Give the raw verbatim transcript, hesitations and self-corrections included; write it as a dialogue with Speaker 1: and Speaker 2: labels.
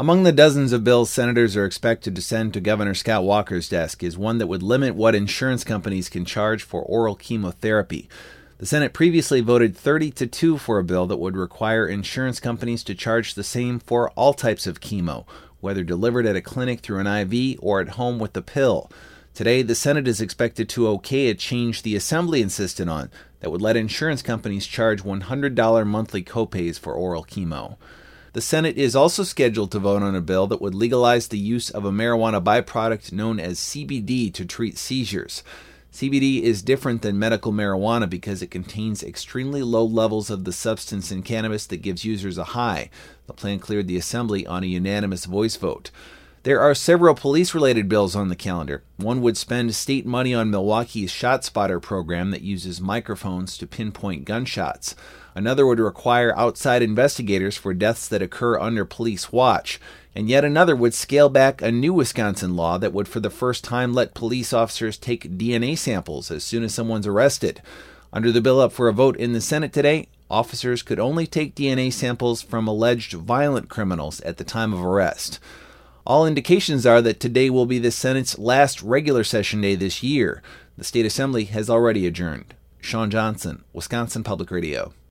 Speaker 1: Among the dozens of bills senators are expected to send to Governor Scott Walker's desk is one that would limit what insurance companies can charge for oral chemotherapy. The Senate previously voted thirty to two for a bill that would require insurance companies to charge the same for all types of chemo, whether delivered at a clinic through an I V or at home with the pill. Today, the Senate is expected to okay a change the Assembly insisted on that would let insurance companies charge one hundred dollars monthly copays for oral chemo. The Senate is also scheduled to vote on a bill that would legalize the use of a marijuana byproduct known as C B D to treat seizures. C B D is different than medical marijuana because it contains extremely low levels of the substance in cannabis that gives users a high. The plan cleared the Assembly on a unanimous voice vote. There are several police-related bills on the calendar. One would spend state money on Milwaukee's ShotSpotter program that uses microphones to pinpoint gunshots. Another would require outside investigators for deaths that occur under police watch. And yet another would scale back a new Wisconsin law that would for the first time let police officers take D N A samples as soon as someone's arrested. Under the bill up for a vote in the Senate today, officers could only take D N A samples from alleged violent criminals at the time of arrest. All indications are that today will be the Senate's last regular session day this year. The State Assembly has already adjourned. Sean Johnson, Wisconsin Public Radio.